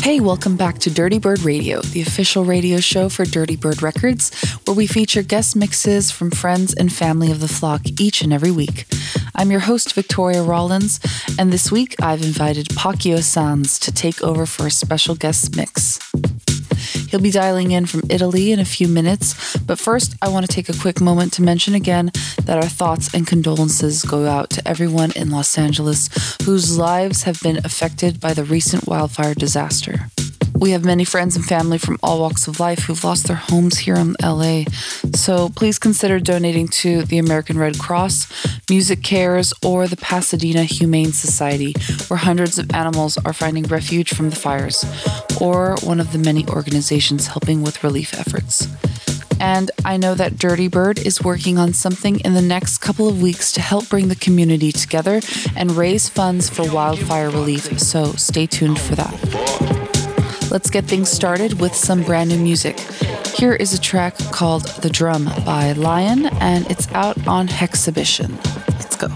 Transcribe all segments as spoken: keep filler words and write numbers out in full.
Hey, welcome back to Dirty Bird Radio, the official radio show for Dirty Bird Records, where we feature guest mixes from friends and family of the flock each and every week. I'm your host, Victoria Rollins, and this week I've invited Pacchio Sanz to take over for a special guest mix. He'll be dialing in from Italy in a few minutes, but first I want to take a quick moment to mention again that our thoughts and condolences go out to everyone in Los Angeles whose lives have been affected by the recent wildfire disaster. We have many friends and family from all walks of life who've lost their homes here in L A, so please consider donating to the American Red Cross, Music Cares, or the Pasadena Humane Society, where hundreds of animals are finding refuge from the fires, or one of the many organizations helping with relief efforts. And I know that Dirty Bird is working on something in the next couple of weeks to help bring the community together and raise funds for wildfire relief, so stay tuned for that. Let's get things started with some brand new music. Here is a track called The Drum by Lion, and it's out on Hexhibition. Let's go.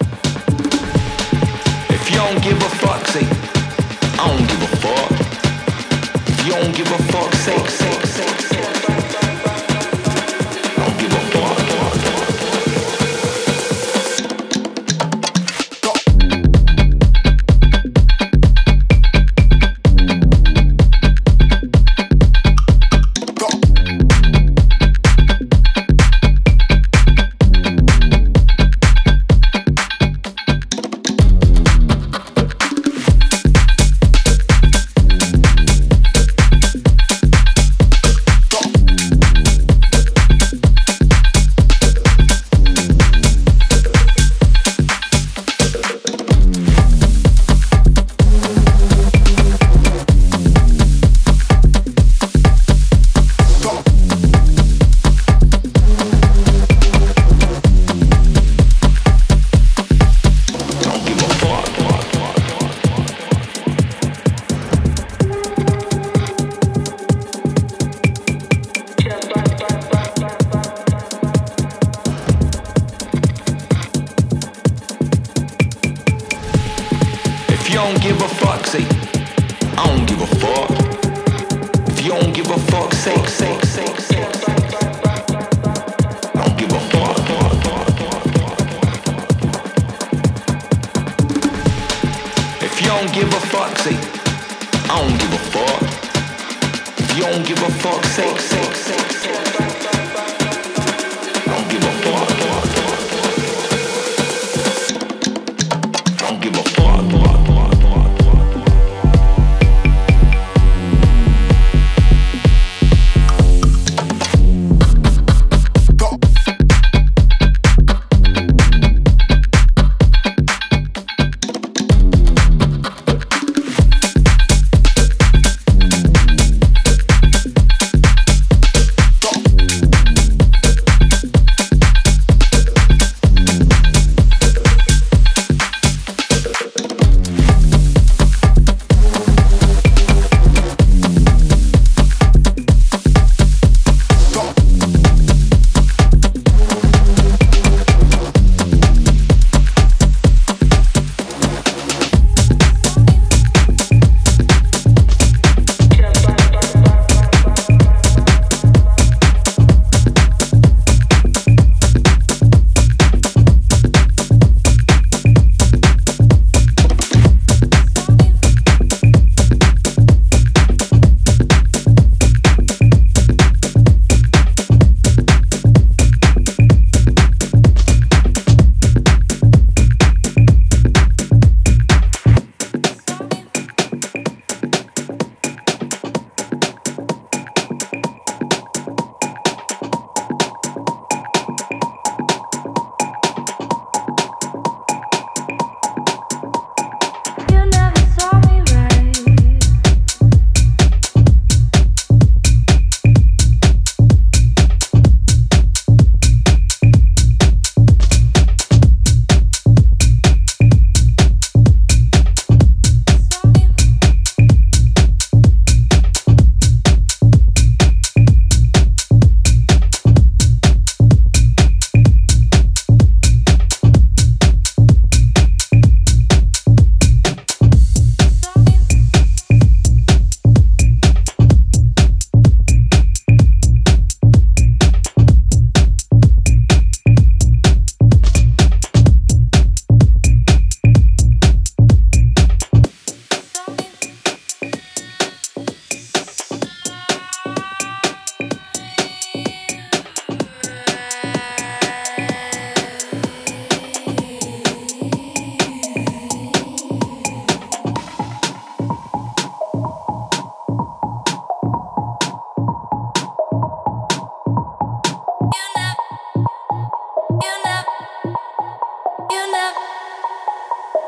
If you don't give a fuck, say, I don't give a fuck. If you don't give a fuck, say, say, say, say. I don't give a fuck.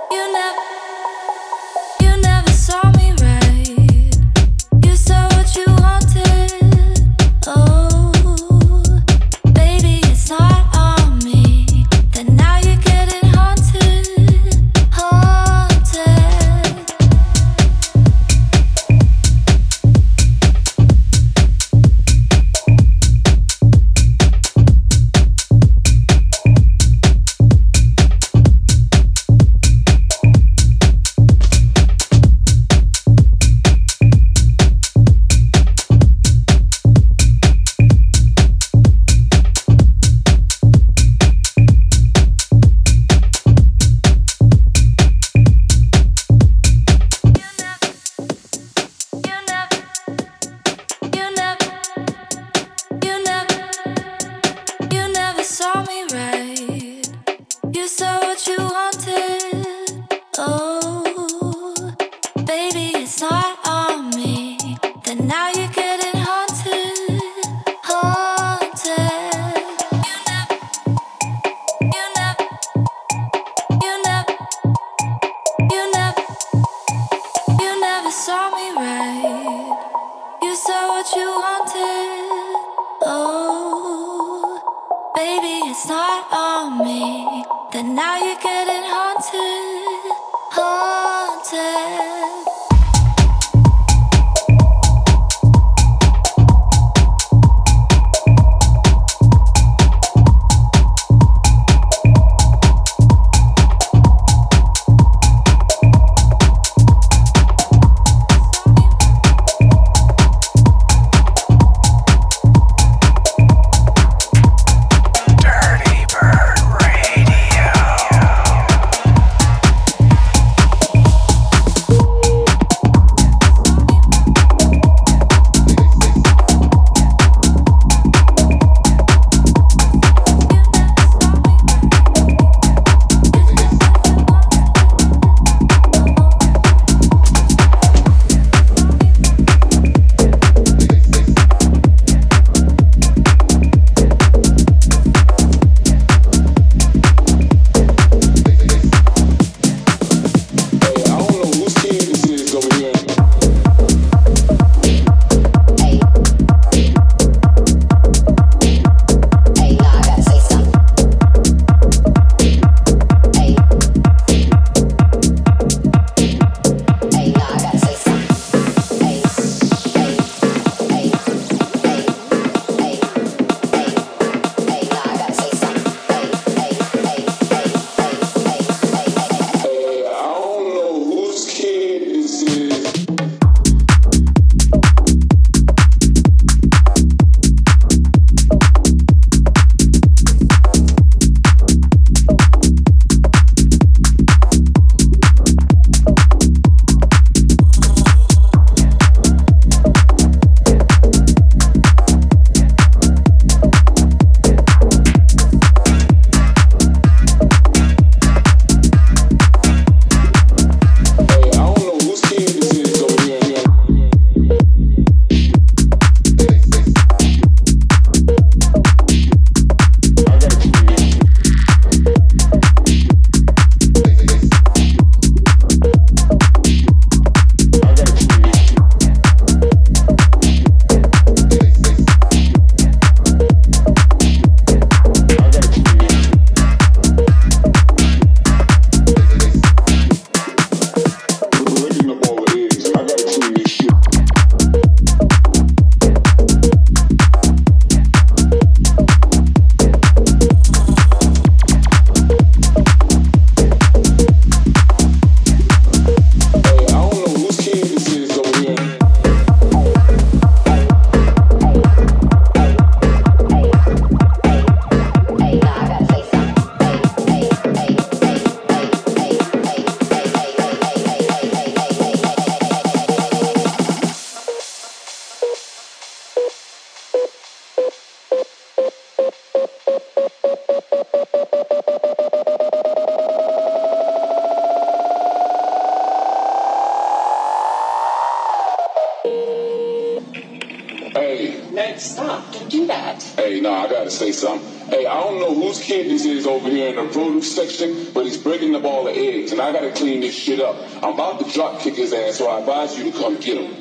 Hey. Nate, stop. Don't do that. Hey, no, I gotta say something. Hey, I don't know whose kid this is over here in the produce section, but he's breaking up all the eggs, and I gotta clean this shit up. I'm about to drop kick his ass, so I advise you to come get him.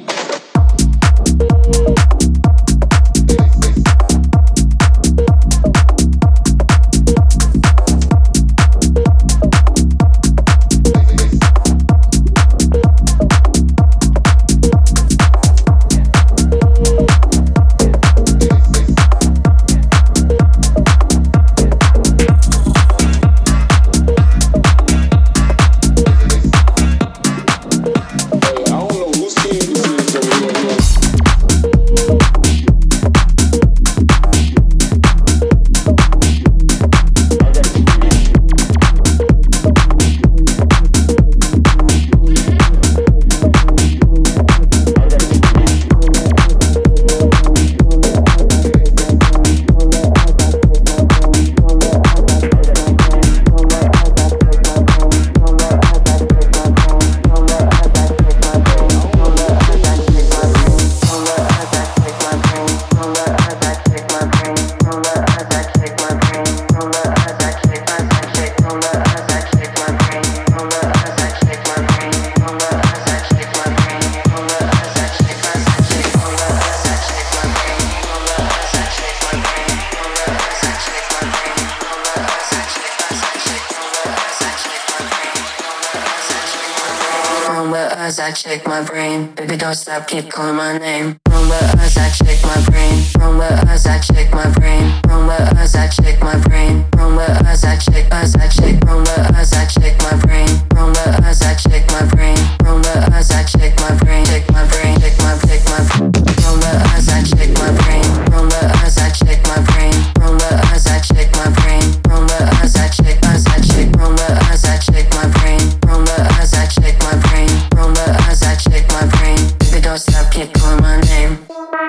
As I shake my brain, baby don't stop, keep calling my name. Rumba as I shake my brain, rumba as I shake my brain, rumba as I shake my brain, rumba as I shake, as I shake, rumba as I shake my brain, rumba as I shake my brain, rumba as I shake my brain, shake my brain, shake my, shake my, rumba as I shake my brain, rumba as I shake my brain, rumba as I shake my brain, rumba as I shake, as I shake, rumba as I shake my brain, rumba as I shake my brain, rumba as I shake my brain, baby don't stop, keep calling my name.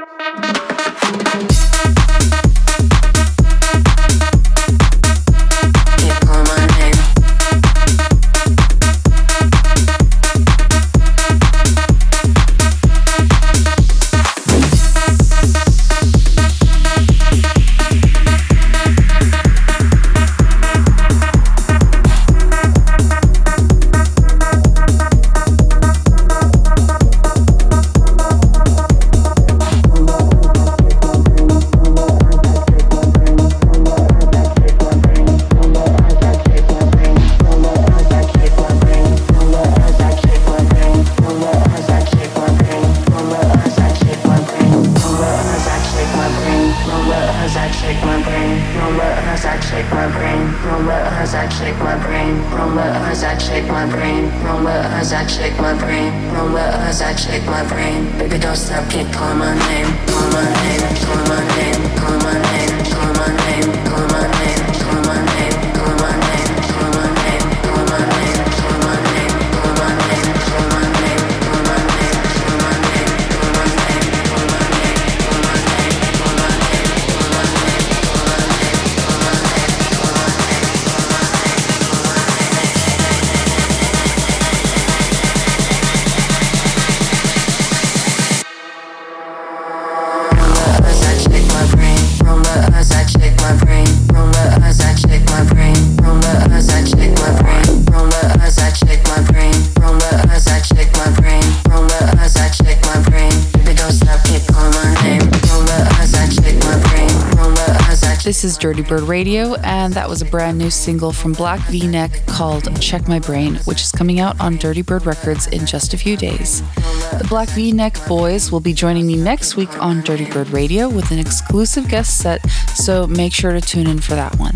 This is Dirty Bird Radio, and that was a brand new single from Black V-Neck called Check My Brain, which is coming out on Dirty Bird Records in just a few days. The Black V-Neck boys will be joining me next week on Dirty Bird Radio with an exclusive guest set, so make sure to tune in for that one.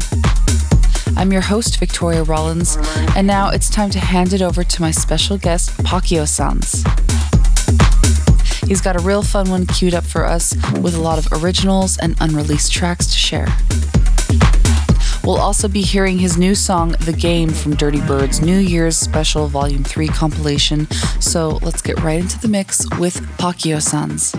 I'm your host, Victoria Rollins, and now it's time to hand it over to my special guest, Pakio Sans. He's got a real fun one queued up for us with a lot of originals and unreleased tracks to share. We'll also be hearing his new song, The Game, from Dirty Bird's New Year's Special Volume three compilation, so let's get right into the mix with Pakio Sans.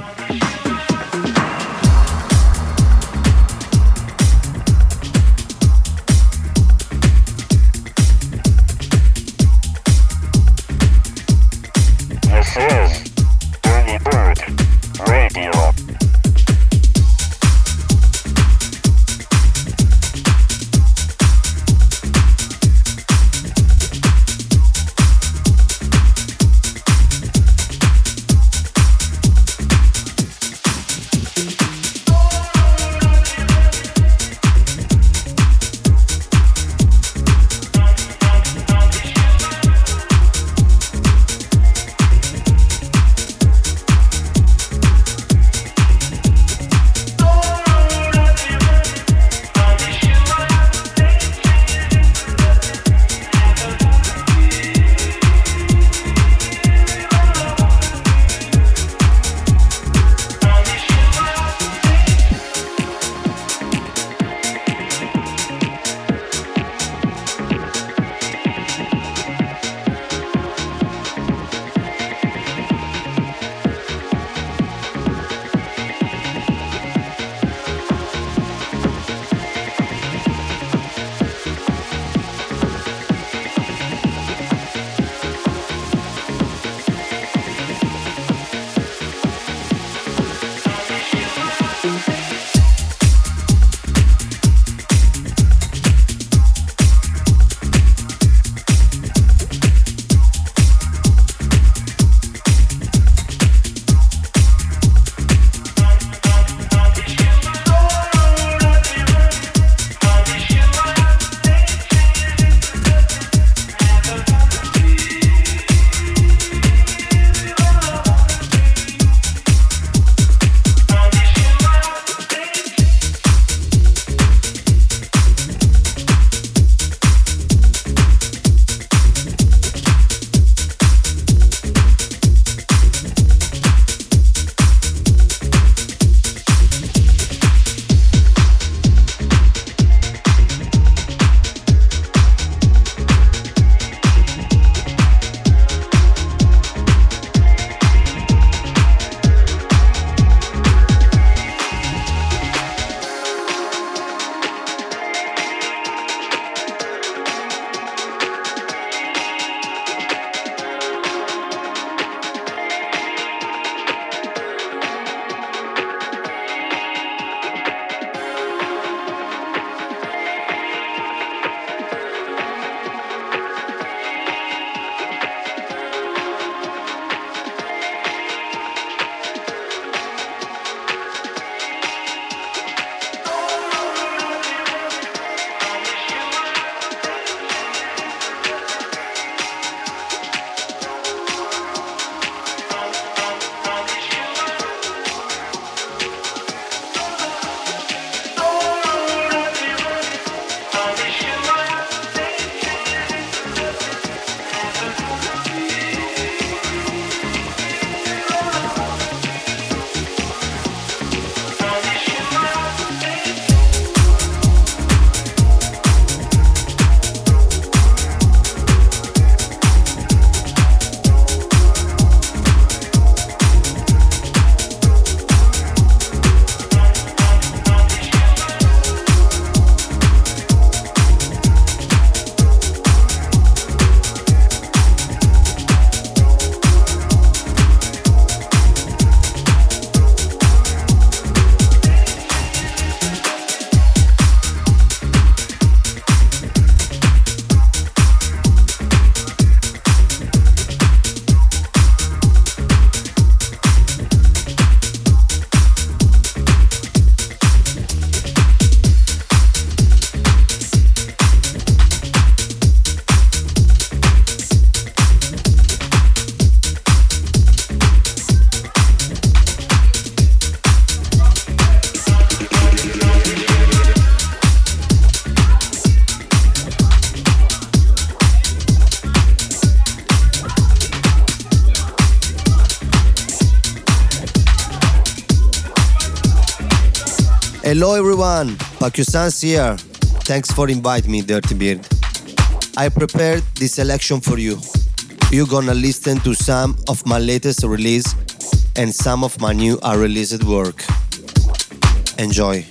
Hello everyone, Pakusans here. Thanks for inviting me, Dirty Beard. I prepared this selection for you. You're gonna listen to some of my latest release and some of my new unreleased work. Enjoy.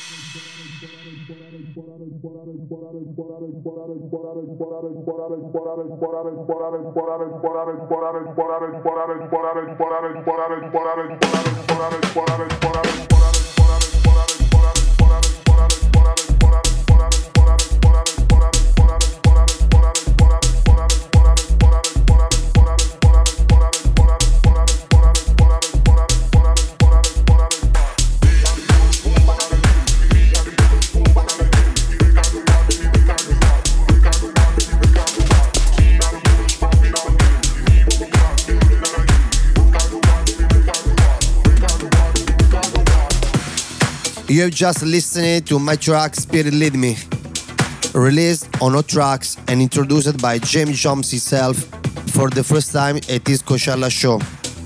You have just listened to my track Spirit Lead Me, released on Hot Tracks and introduced by Jamie Jones himself for the first time at his Coachella show.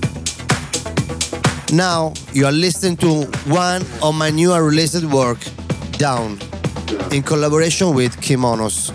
Now you are listening to one of my new released work, Down, in collaboration with Kimonos.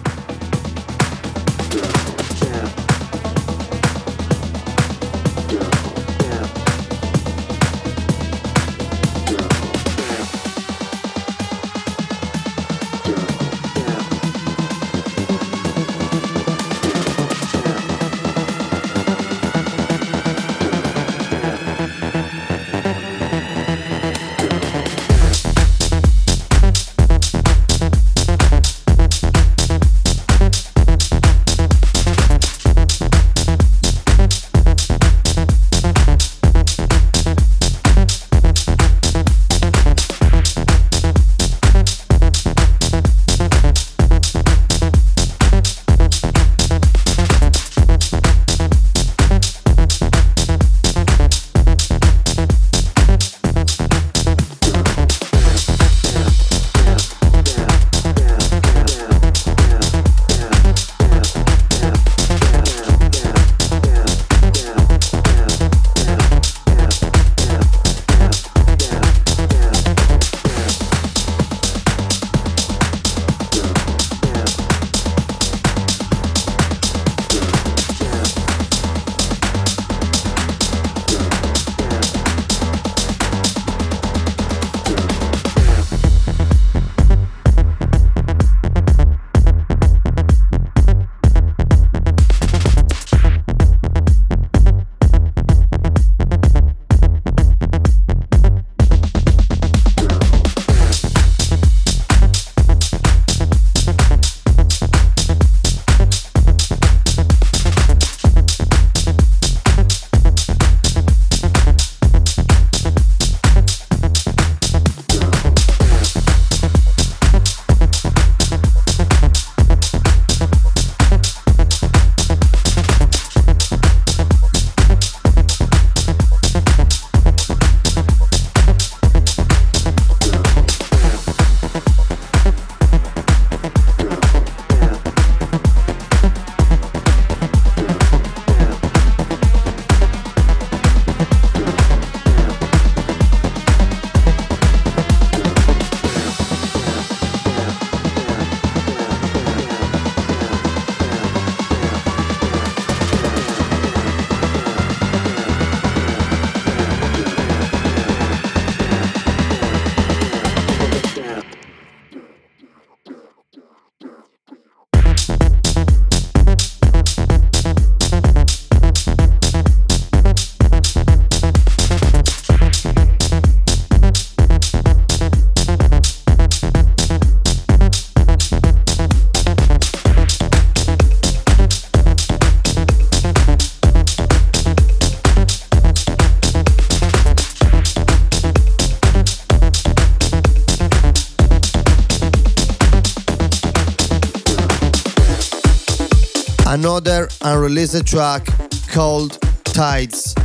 Another unreleased track called Tides.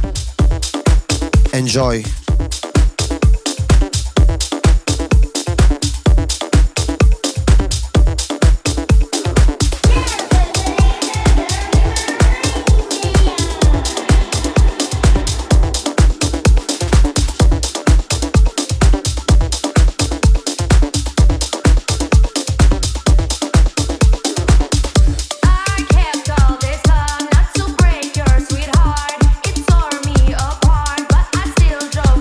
Enjoy. Not to break your sweetheart, it tore me apart, but I still drove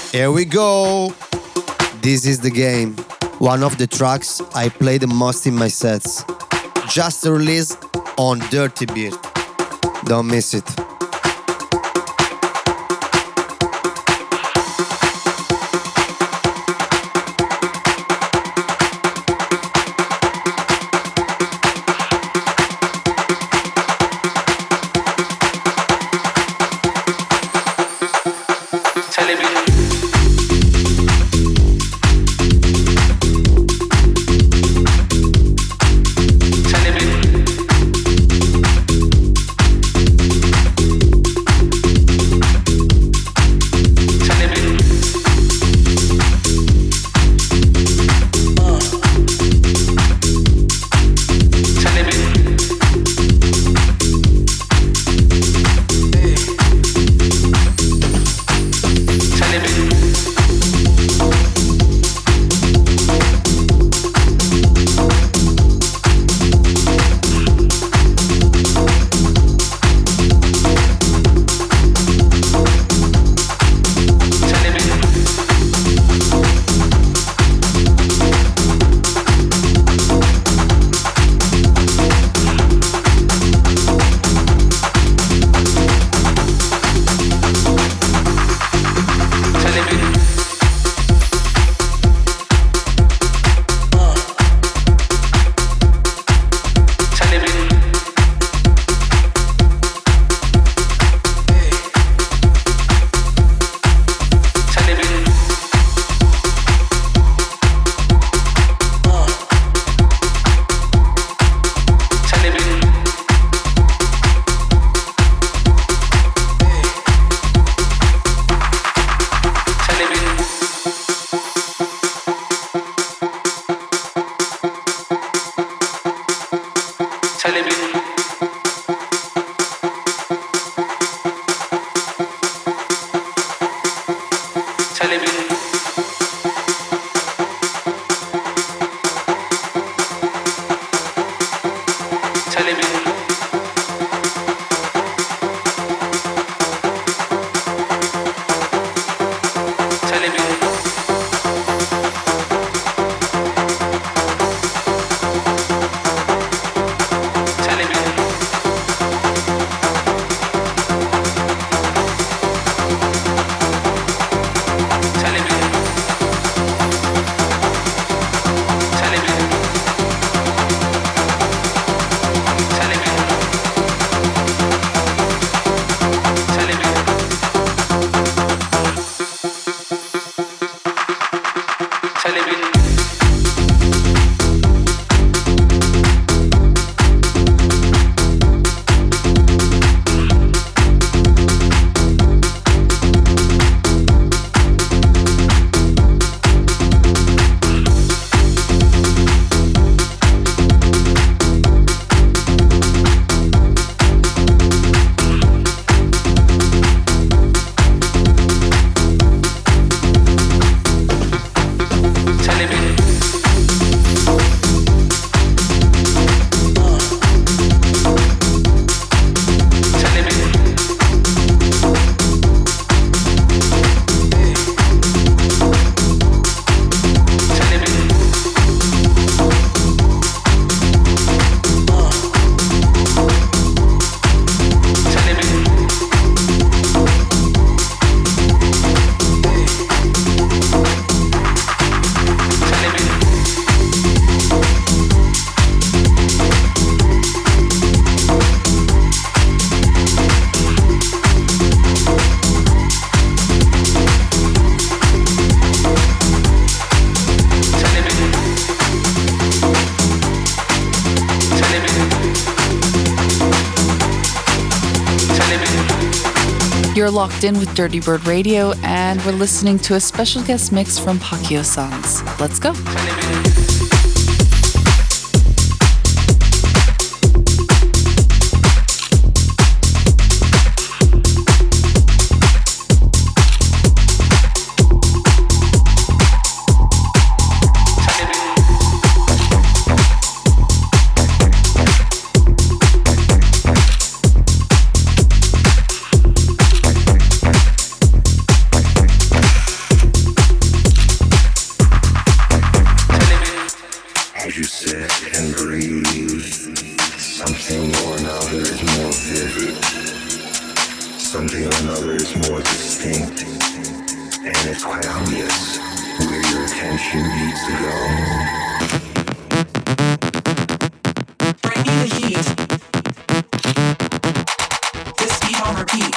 Here we go. This is the game. One of the tracks I play the most in my sets. Just released on Dirty Beard. Don't miss it. You're locked in with Dirty Bird Radio, and we're listening to a special guest mix from Pakio-sans. Let's go. or another is more vivid. Something or another is more distinct. And it's quite obvious where your attention needs to go. Bring me the heat. This beat on repeat.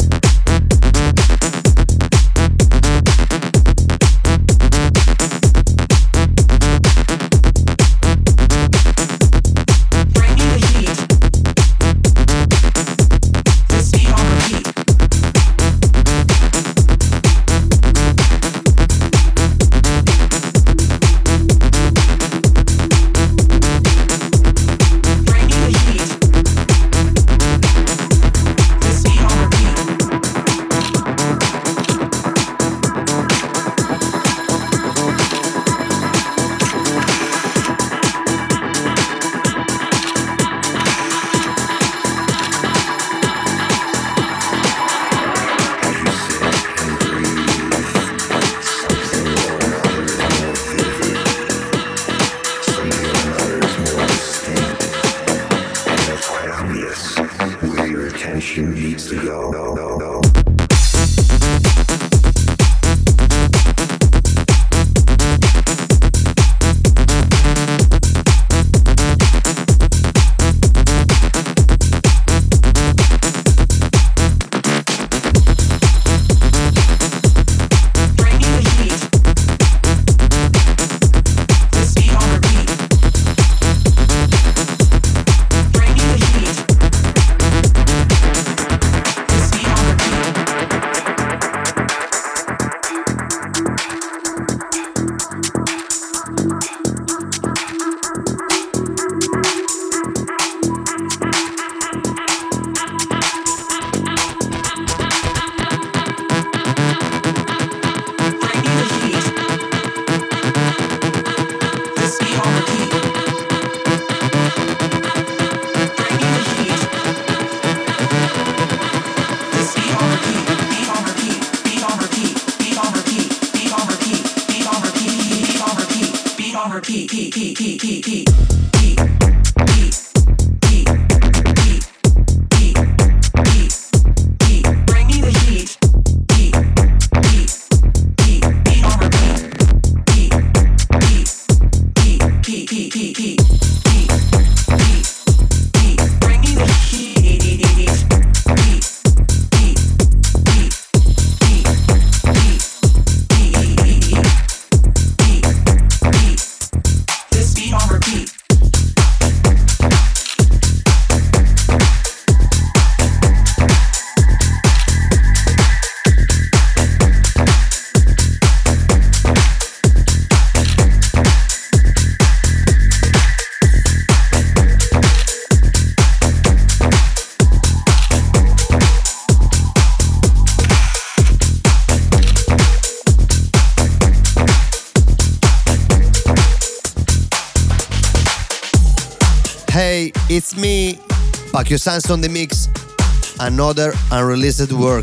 Hey, it's me, Pakio Sans on the mix, another unreleased work.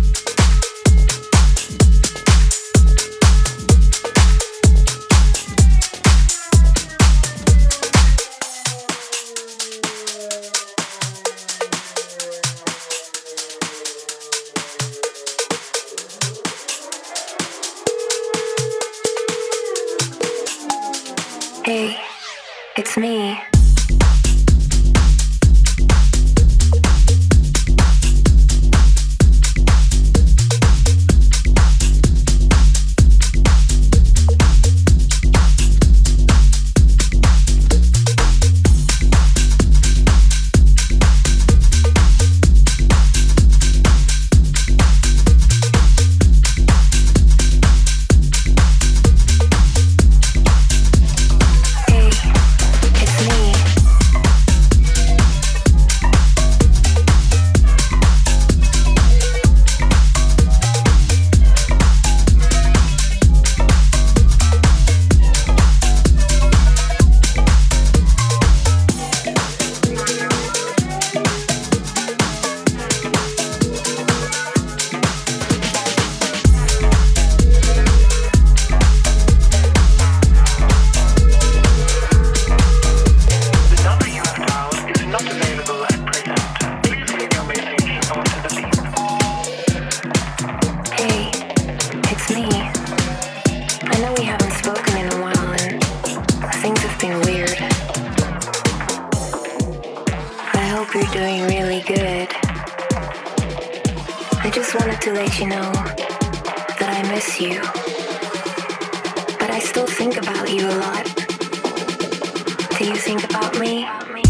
Hey, it's me. It's me. doing really good. I just wanted to let you know that I miss you. But I still think about you a lot. Do you think about me?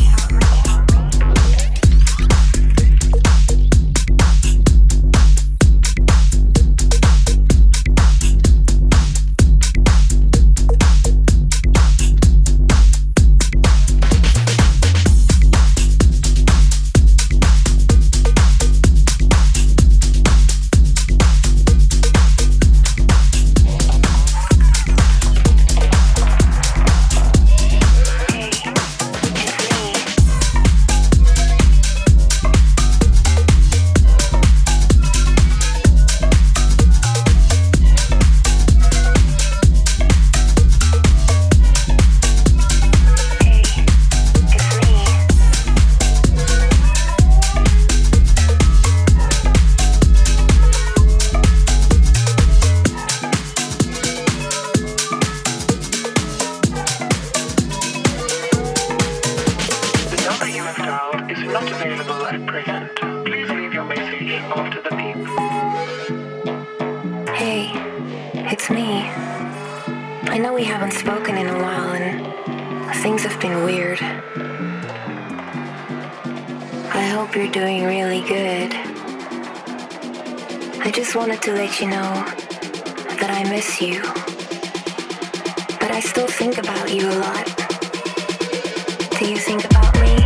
Wanted to let you know that I miss you, but I still think about you a lot. Do you think about me?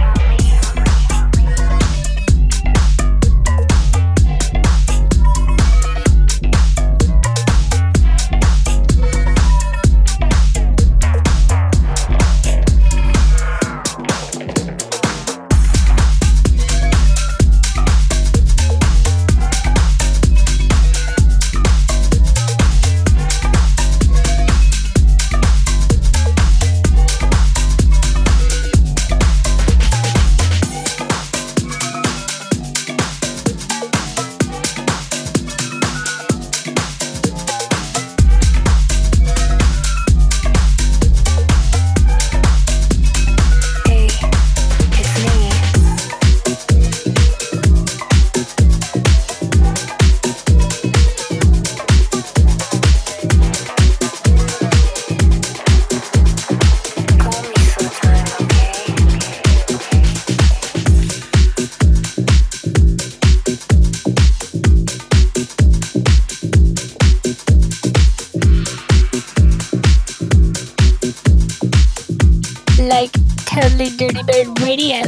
Like totally Dirty Bird Radio.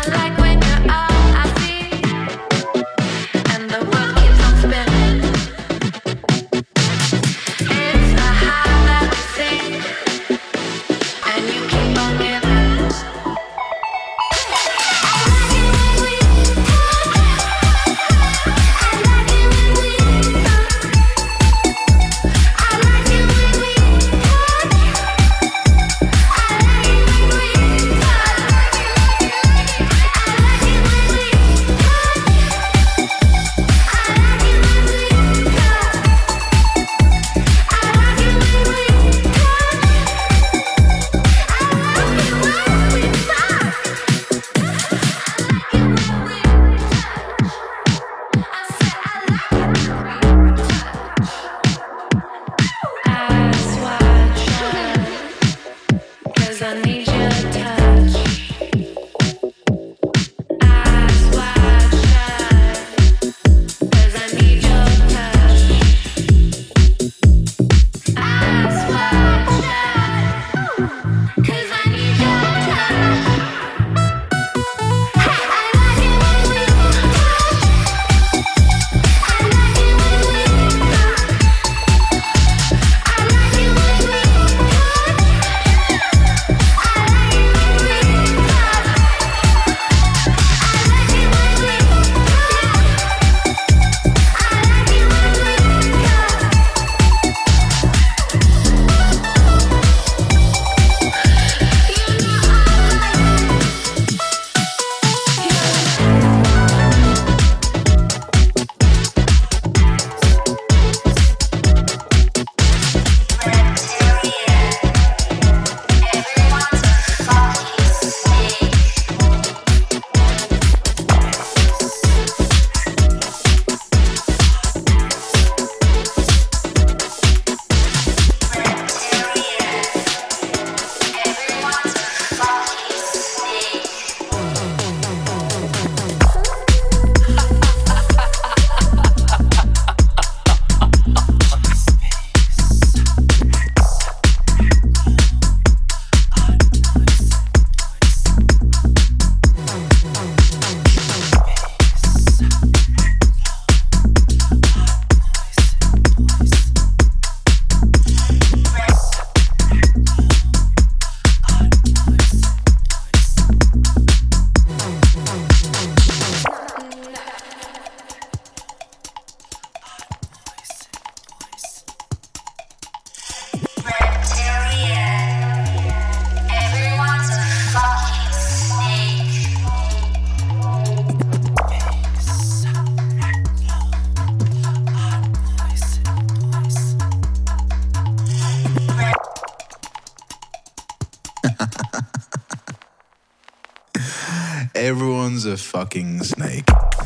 Everyone's a fucking snake.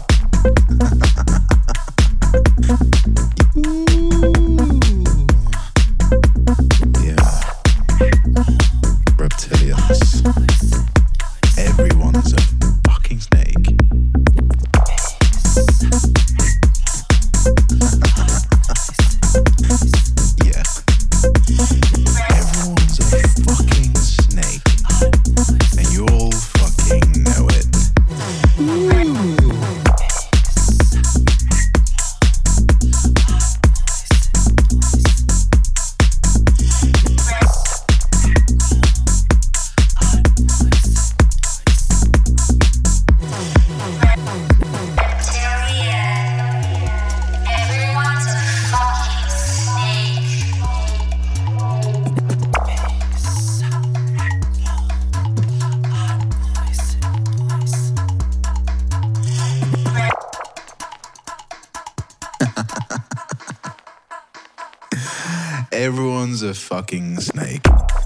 Yeah. Reptilians. Everyone's a fucking snake. Yeah. Everyone's a fucking snake. And you all fucking know it. Everyone's a fucking snake.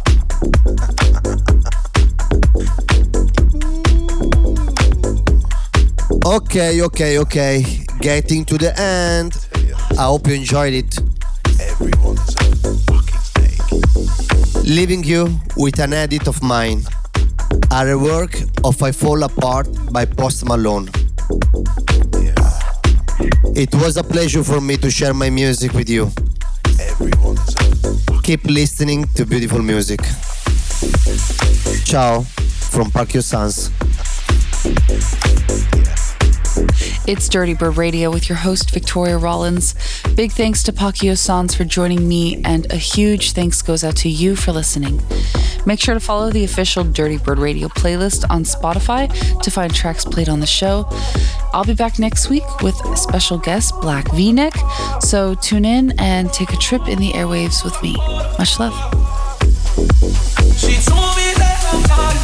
Okay, okay, okay. Getting to the end. I hope you enjoyed it. Everyone's a fucking snake. Leaving you with an edit of mine. A rework of I Fall Apart by Post Malone. Yeah. It was a pleasure for me to share my music with you. Everyone's a Keep listening to beautiful music. Ciao from Park Your Sons. It's Dirty Bird Radio with your host, Victoria Rollins. Big thanks to Pakio Sans for joining me, and a huge thanks goes out to you for listening. Make sure to follow the official Dirty Bird Radio playlist on Spotify to find tracks played on the show. I'll be back next week with a special guest, Black V-Neck, so tune in and take a trip in the airwaves with me. Much love. She told me that I'm not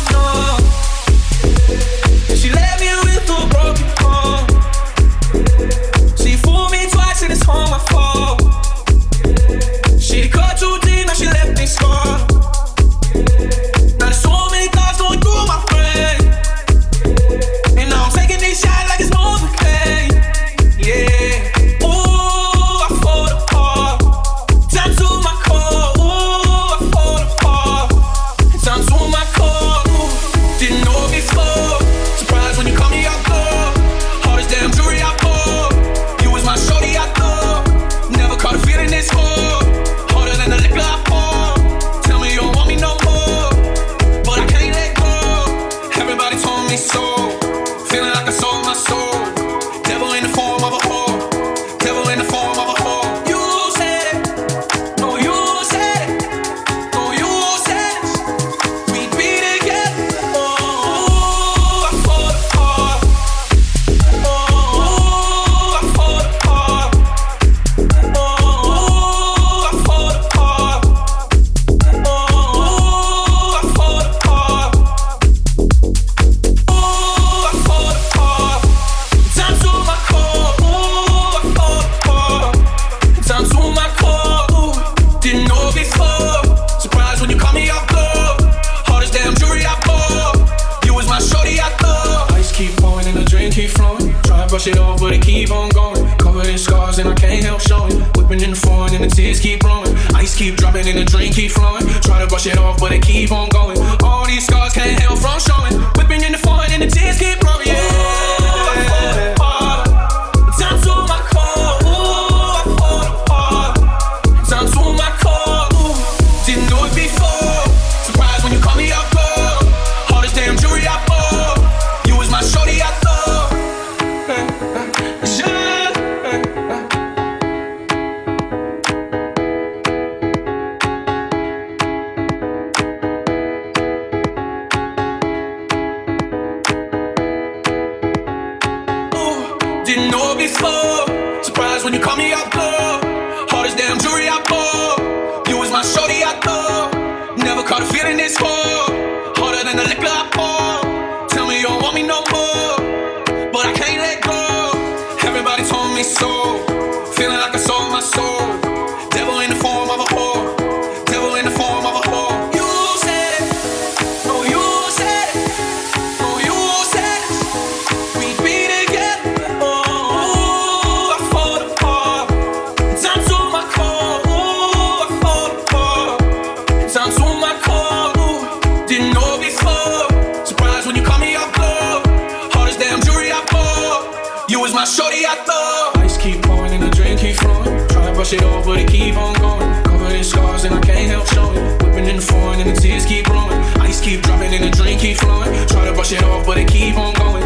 enough. She left me with a broken heart. She fooled me twice and it's all my fault. She cut too deep, now she left me scarred. Now there's so many thoughts going through my brain, and now I'm taking these shots like it's Novocaine. Yeah. Ooh, I fall apart. Down to my core. Ooh, I fall apart. Down to my core. Ooh, didn't know before. Surprised when you call me out door. Hardest damn jewelry I bought. You was my shorty I thought. Never caught a feeling this hard. Harder than the liquor I pour. Tell me you don't want me no more, but I can't let go. Everybody told me so. Feeling like I sold my soul. Devil in the form of a whore. Devil in the form of a whore. You said it. No, you said it. No, you said it. We'd be together. Oh, I fall apart. Oh, I fall apart. Oh, I fall apart. Oh, I fall apart. Oh, I fall apart. Down to my core. Oh, I fall apart. Down to my core. Ooh, didn't know before. Surprised when you call me out door. Hardest damn jewelry I bought. You was my shorty I thought. Ice keep pouring and the drink keep flowing. Try to brush it off, but it keep on going. Covered in scars and I can't help showing. Whipping in the foreign and the tears keep blowing. Ice keep dropping and the drink keep flowing. Try to brush it off, but it keep on going. All these scars can't help from showing. Whipping in the foreign and the tears keep blowing. Yeah. I fall apart. Down to my core. Ooh, I fall apart. Down to my core. Ooh, didn't know it before. Surprised when you call me out door. Hardest damn jewelry I bought. You was my shorty I thought. Hey, hey, yeah, hey, hey. Ooh, didn't know before. Surprised when you call me out door. Hardest damn jewelry I bought. You was my shorty I thought. Never caught a feeling this hard. Harder than the liquor I pour. Tell me you don't want me no more, but I can't let go. Everybody told me so. Feeling like I sold my soul. Devil in the form of a whore. Devil in the form of a whore. You said it. No, you said it. No, you said it. We'd be together. Oh, I fall apart. Down to my core. Oh, I fall apart. Down to my core. Ooh, didn't know before. Surprised when you call me out door. Hardest damn jewelry I bought. You was my shorty I thought. Ice keep pouring and the drink keep flowing. Try to brush it off, but it keep on going. Covered in scars and I can't help showing. Whipping in the foreign and the tears keep blowing. Ice keep dropping and the drink keep flowing. Try to brush it off, but it keep on going.